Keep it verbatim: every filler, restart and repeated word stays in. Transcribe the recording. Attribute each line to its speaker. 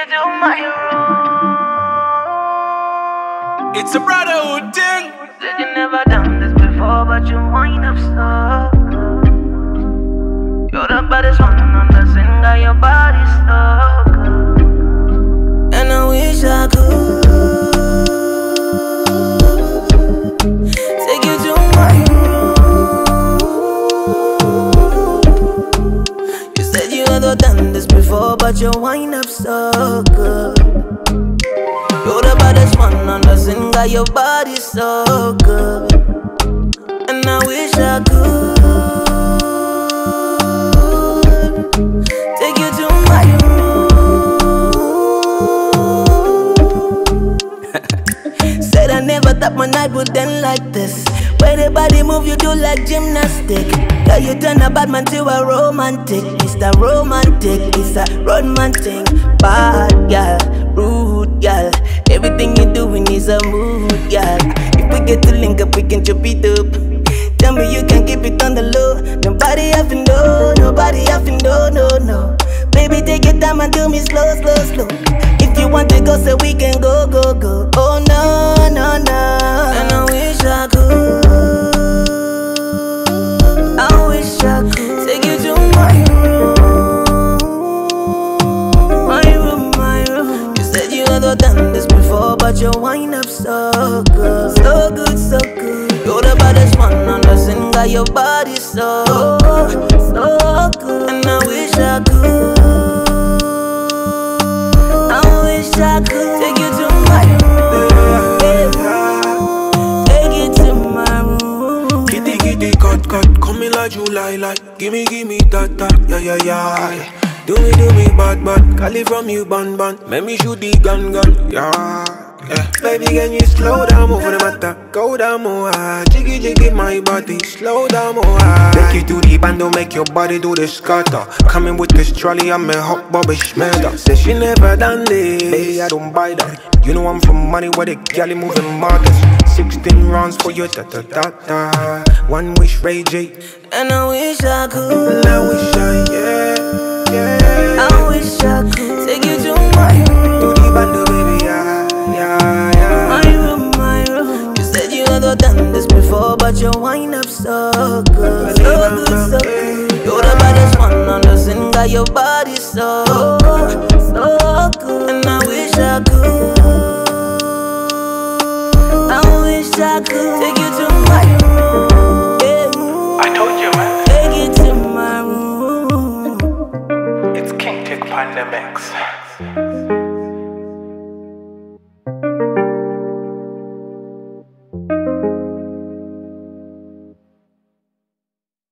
Speaker 1: to my room.
Speaker 2: It's a brotherhood thing.
Speaker 1: Said you never done this before, but you wind up so good. You're the baddest one on the singer, your body's so good. And I wish I could take you to my room. You said you never done this before, but you wind up so good. You're the baddest one on the singer, your body's so good. And I wish I could take you to my room. Said I never thought my night would end like this. Where the body move, you do like gymnastic. Girl, you turn a bad man to a romantic. It's the romantic, it's a romantic. Bad girl, rude girl. Everything you're doing is a mood, girl. If we get to link up, we can chop it up. Tell me you can keep it on the low. Nobody have to know, nobody have to know, no, no. Baby, take your time and do me slow, slow, slow. If you want to go, so we can go, go, go. Oh no, no, no. And I wish I could, I wish I could take you to my room, my room, my room. You said you never done this before, but you wind up so good, so good, so good. You're the baddest one on the singer, your body's so good, so good. And I wish I could, I wish I could take you to my room, take you to my room.
Speaker 2: Kitty, kitty, cut, cut, coming like July, like gimme, gimme, that, that, yeah, yeah, yeah. Do me, do me, bad, bad, call it from you, ban, ban. Make me shoot the gun, gun, yeah. Yeah. Baby, can you slow down more for the matter? Go down more, jiggy jiggy my body, slow down more. Take you to the band, don't make your body do the scatter. Coming with this trolley, I'm a hot bobby schmedder. Say she never done this, baby, I don't buy that. You know I'm from money where the galley moving markets. Sixteen rounds for you, da da da da. One wish, Ray J.
Speaker 1: And I wish I could,
Speaker 2: And I wish I, yeah, yeah.
Speaker 1: I wish I could take you to my room,
Speaker 2: To the band, baby, yeah. Yeah, yeah.
Speaker 1: my room, my room. You said you never done this before, but you wind up so good, so good, so good. You're the baddest one on the singer, your body's so good, so good. And I wish I could, I wish I could take you to my room, yeah.
Speaker 3: I told you, man.
Speaker 1: Take you to my room.
Speaker 3: It's King Tick Pandemics.